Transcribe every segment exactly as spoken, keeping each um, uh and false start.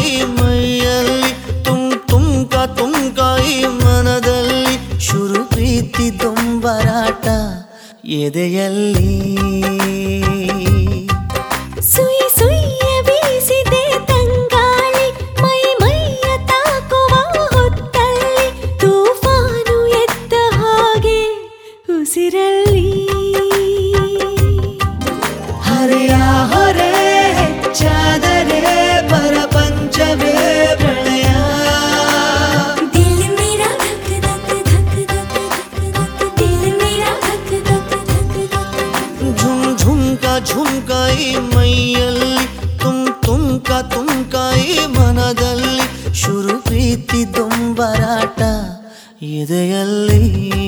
ಈ ಮೈಯಲ್ಲಿ ತುಮ್ ತುಮ್ಕ ತುಮ್ಕ ಈ ಮನದಲ್ಲಿ ಶುರು ಪ್ರೀತಿ ದೊಂಬರಾಟ ಎದೆಯಲ್ಲಿ ಸುಯಿ ಸುಯ್ಯ ಬೀಸಿದೆ ತಂಗಾಳಿ ಮೈ ಮೈಯ ತಾಕುವ ಹೊತ್ತಲ್ಲಿ ತೂಫಾನು ಎದ್ದ ಹಾಗೆ ಉಸಿರಲ್ಲಿ ಹರೆಯ ಹೊರೆ ಹೆಚ್ಚಾದರೆ ಪರಪಂಚವೇ ಪ್ರಳಯ ದಿಲ್ ಮೇರಾ ಧಕ್ ಧಕ್ ಧಕ್ ಧಕ್ ಧಕ್ ಧಕ್ ದಿಲ್ ಮೇರಾ ಧಕ್ ಧಕ್ ಧಕ್ ಧಕ್ ಝುಮ್ ಝುಮ್ಕ ಝುಮ್ಕ ಈ ಮೈಯಲ್ಲಿ ತುಮ್ ತುಮ್ಕ ತುಮ್ಕ ಈ ಮನದಲ್ಲಿ ಶುರು ಪ್ರೀತಿ ದೊಂಬರಾಟ ಎದೆಯಲ್ಲಿ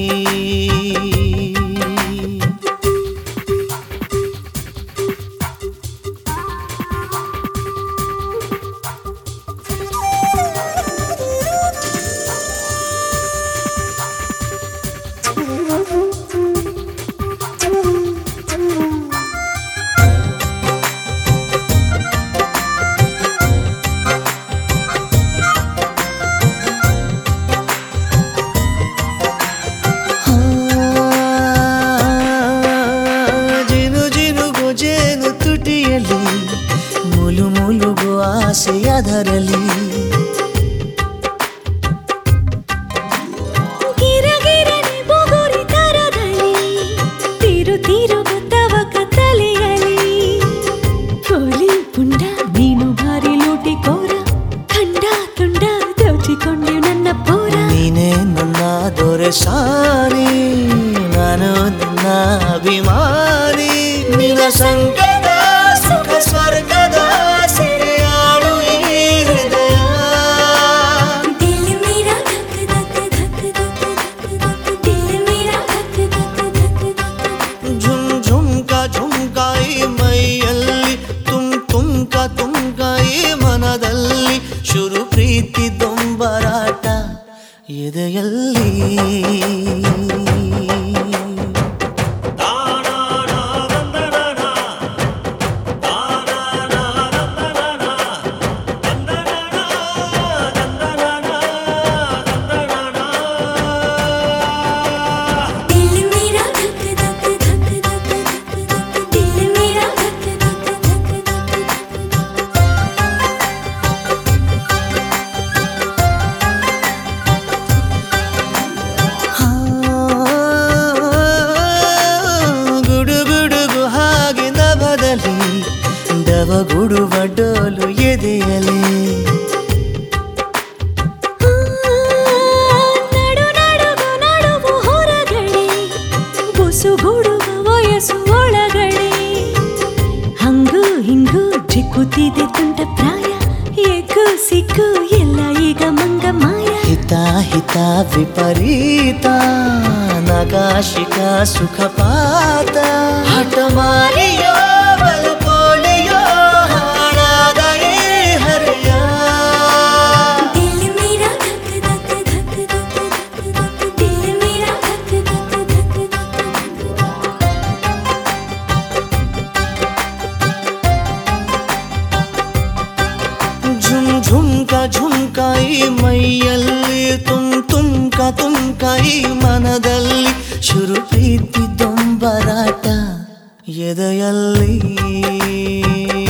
ಜಿನು ಜಿನುಗು ಜೇನು ತುಟಿಯಲ್ಲಿ ಮುಲು ಮುಲುಗು ಆಸೆಯದರಲ್ಲಿ ಗಿರಗಿರನೆ ಬುಗುರಿ ತರದಲ್ಲಿ ತಿರು ತಿರುಗು ತವಕ ತಲೆಯಲ್ಲಿ ಕೋಲಿ ಪುಂಡ ನೀನು ಭಾರಿ ಲೂಟಿ ಕೋರ ಖಂಡ ತುಂಡ ದೋಚಿಕೊಂಡೆ ನನ್ನ ಪೋರ ನೀನೇ ನನ್ನ ದೊರೆಸಾನಿ ನಾನು ನಿನ್ನ ಅಭಿಮಾನಿ ನಿನ್ನ ಸಂಕಟ ಸುಖ ಸ್ವರ್ಗದ ಸೆರೆಯಾಳು ಈ ಹೃದಯ ದಿಲ್ ಮೇರಾ ಧಕ್ ಧಕ್ ಧಕ್ ಧಕ್ ಧಕ್ ಧಕ್ ದಿಲ್ ಮೇರಾ ಧಕ್ ಧಕ್ ಧಕ್ ಧಕ್ ಝುಮ್ ಝುಮ್ಕ ಝುಮ್ಕ ಈ ಮೈಯಲ್ಲಿ ತುಮ್ ತುಮ್ಕ ತುಮ್ಕ ಈ ಮನದಲ್ಲಿ ಶುರು ಪ್ರೀತಿ ದೊಂಬರಾಟ ಎದೆಯಲ್ಲಿ दिल मेरा धक धक धक धक धक धक दिल मेरा धक धक धक धक ಗುಡು ಗುಡುಗು ಹಾಗೆ ನಭದಲ್ಲಿ ದವಗುಡುವ ಡೋಲು ಎದೆಯಲಿ ನಡು ನಡುಗು ನಡುವು ಹೊರಗಡೆ ಬುಸುಗುಡುವ ವಯಸ್ಸು ಒಳಗಡೆ ಹಂಗು ಹಿಂಗು ಜಿಕ್ಕುತ್ತಿದೆ ತುಂಟ ಪ್ರಾಯ ಎಗ್ಗು ಸಿಕ್ಕು ಎಲ್ಲ ಈಗ ಮಂಗ ಮಾಯ ಹಿತ ಹಿತ ವಿಪರೀತ ನಗಾಶಿಕ ಸುಖಪಾತ ಹಠ ಮಾರಿಯೋ ಬಲು ಪೋಲಿಯೋ ಹಾಳಾದ ಈ ಹರೆಯ दिल मेरा धक धक धक धक धक धक दिल मेरा धक धक धक धक ಝುಮ್ ಝುಮ್ಕ ಝುಮ್ಕ ಈ ಮೈಯಲ್ಲಿ ತುಮ್ ತುಮ್ಕ ತುಮ್ಕ ಈ ಮನದಲ್ಲಿ ಶುರು ಪ್ರೀತಿ ದೊಂಬರಾಟ ಎದೆಯಲ್ಲಿ